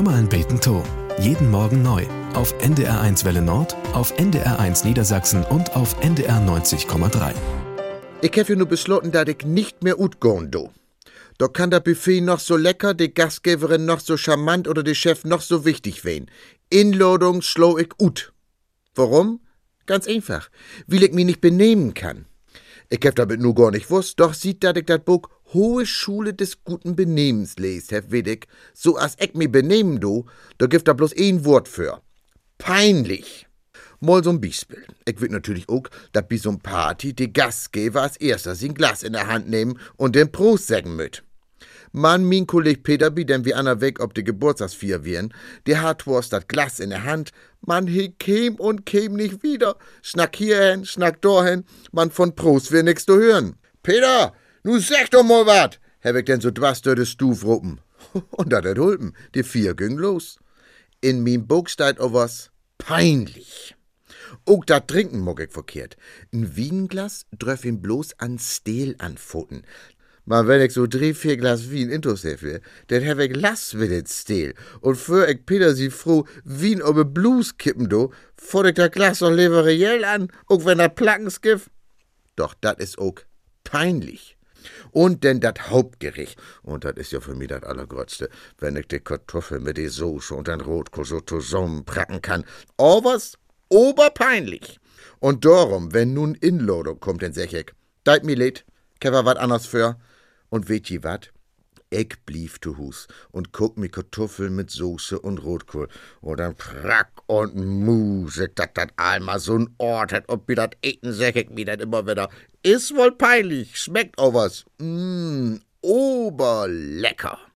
Schummer'n beten to. Jeden Morgen neu. Auf NDR1 Welle Nord, auf NDR1 Niedersachsen und auf NDR 90,3. Ich habe ja nur beschlossen, dass ich nicht mehr utgehen do. Da kann der Buffet noch so lecker, die Gastgeberin noch so charmant oder der Chef noch so wichtig wehen. Inladung schlo ich ut. Warum? Ganz einfach. Weil ich mich nicht benehmen kann. Ich hab damit nur gar nicht wusst, doch sieht, dass ich das Buch Hohe Schule des guten Benehmens lest, hef ich. So als ich mich benehmen do, da gibt da bloß ein Wort für. Peinlich. Mal so'n Beispiel. Ich will natürlich auch, dass bei so'n Party die Gastgeber als erster sein Glas in der Hand nehmen und den Prost sagen müt. Mein Kolleg Peter, bi den wir Anna weg ob die Geburtstagsfeier wären, der hat was das Glas in der Hand. Man he käm und käm nicht wieder. Schnack hierhin, schnack dorhin, man von Prost will nix zu hören. Peter, nu sag doch mal wat, hab ich denn so dwas durch de Stuf ruppen. Und dat hat hulpen, die vier ging los. In mien Buch steht o was peinlich. Auch dat Trinken mag ich verkehrt. Ein Wienglas dröff ihn bloß an Steel anfoten. Maar wenn ich so 3-4 Glas Wien intus hätte, dann hab ich Lass mit den Steel. Und für ich Peter sie froh Wien obe Blues kippen do, fort ich das Glas noch lieber reell an, auch wenn das Plackens gibt. Doch dat is auch peinlich. Und denn dat Hauptgericht, und dat is ja für mich dat Allergrötzte, wenn ich die Kartoffel mit die Soße und den Rotkohl so zusammenpracken kann. Overs oberpeinlich. Und darum, wenn nun Inladung kommt, dann sag ich, deit mi leid, kever wat anders für. Und weet je wat? Ich blieb zu Hus und guck mi Kartoffeln mit Soße und Rotkohl. Und dann prack und musik, dat einmal so'n Ort hat, ob mi dat eten, sag ich mi dat immer wieder. Ist wohl peinlich, schmeckt auch was. Oberlecker.